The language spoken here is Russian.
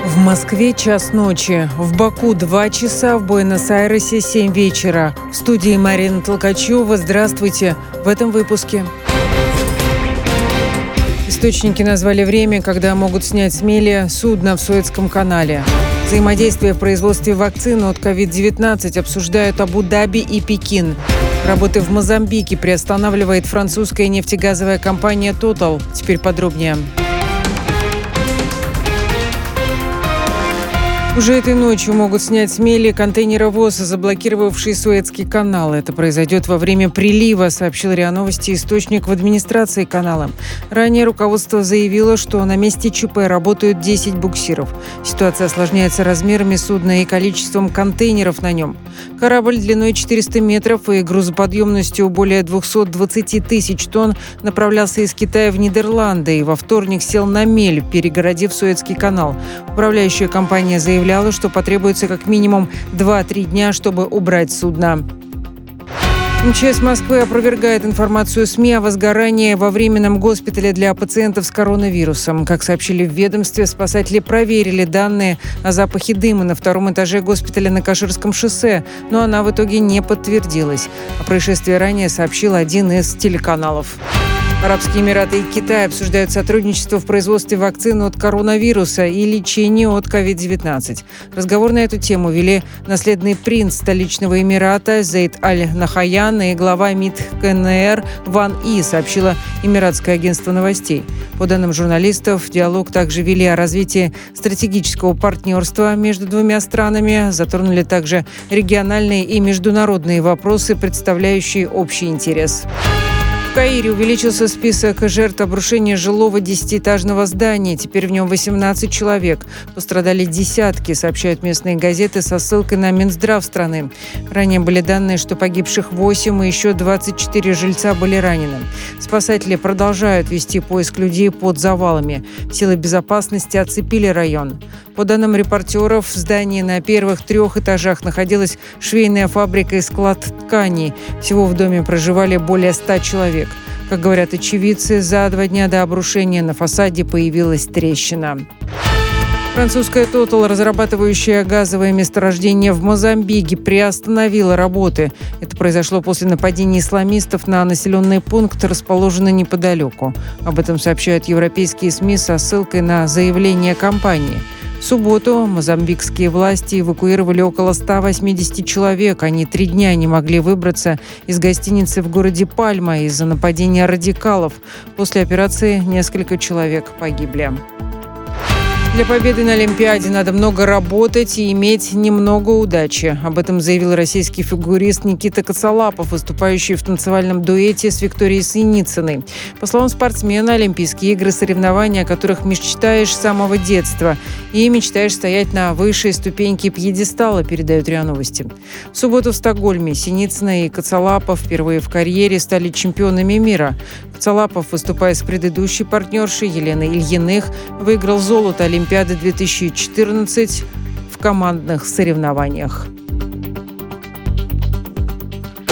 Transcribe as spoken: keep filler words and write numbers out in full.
В Москве час ночи, в Баку два часа, в Буэнос-Айресе семь вечера. В студии Марина Толкачева. Здравствуйте. В этом выпуске. Источники назвали время, когда могут снять с мели судно в Суэцком канале. Взаимодействие в производстве вакцин от ковид девятнадцать обсуждают Абу-Даби и Пекин. Работы в Мозамбике приостанавливает французская нефтегазовая компания Total. Теперь подробнее. Уже этой ночью могут снять с мели контейнеровоз, заблокировавший Суэцкий канал. Это произойдет во время прилива, сообщил РИА Новости источник в администрации канала. Ранее руководство заявило, что на месте ЧП работают десять буксиров. Ситуация осложняется размерами судна и количеством контейнеров на нем. Корабль длиной четыреста метров и грузоподъемностью более двести двадцать тысяч тонн направлялся из Китая в Нидерланды и во вторник сел на мель, перегородив Суэцкий канал. Управляющая компания заявила, что потребуется как минимум два-три дня, чтобы убрать судно. МЧС Москвы опровергает информацию СМИ о возгорании во временном госпитале для пациентов с коронавирусом. Как сообщили в ведомстве, спасатели проверили данные о запахе дыма на втором этаже госпиталя на Каширском шоссе, но она в итоге не подтвердилась. О происшествии ранее сообщил один из телеканалов. Арабские Эмираты и Китай обсуждают сотрудничество в производстве вакцин от коронавируса и лечении от ковид девятнадцать. Разговор на эту тему вели наследный принц столичного Эмирата Зейд Аль-Нахаян и глава МИД КНР Ван И, сообщило Эмиратское агентство новостей. По данным журналистов, диалог также вели о развитии стратегического партнерства между двумя странами, затронули также региональные и международные вопросы, представляющие общий интерес. В Каире увеличился список жертв обрушения жилого десятиэтажного здания. Теперь в нем восемнадцать человек. Пострадали десятки, сообщают местные газеты со ссылкой на Минздрав страны. Ранее были данные, что погибших восемь и еще двадцать четыре жильца были ранены. Спасатели продолжают вести поиск людей под завалами. Силы безопасности оцепили район. По данным репортеров, в здании на первых трех этажах находилась швейная фабрика и склад тканей. Всего в доме проживали более ста человек. Как говорят очевидцы, за два дня до обрушения на фасаде появилась трещина. Французская Total, разрабатывающая газовое месторождение в Мозамбике, приостановила работы. Это произошло после нападения исламистов на населенный пункт, расположенный неподалеку. Об этом сообщают европейские СМИ со ссылкой на заявление компании. В субботу мозамбикские власти эвакуировали около ста восьмидесяти человек. Они три дня не могли выбраться из гостиницы в городе Пальма из-за нападения радикалов. После операции несколько человек погибли. Для победы на Олимпиаде надо много работать и иметь немного удачи. Об этом заявил российский фигурист Никита Коцалапов, выступающий в танцевальном дуэте с Викторией Синицыной. По словам спортсмена, Олимпийские игры – соревнования, о которых мечтаешь с самого детства. И мечтаешь стоять на высшей ступеньке пьедестала, передают РИА Новости. В субботу в Стокгольме Синицына и Коцалапов впервые в карьере стали чемпионами мира. Коцалапов, выступая с предыдущей партнершей Еленой Ильиных, выиграл золото Олимпиады две тысячи четырнадцать в командных соревнованиях.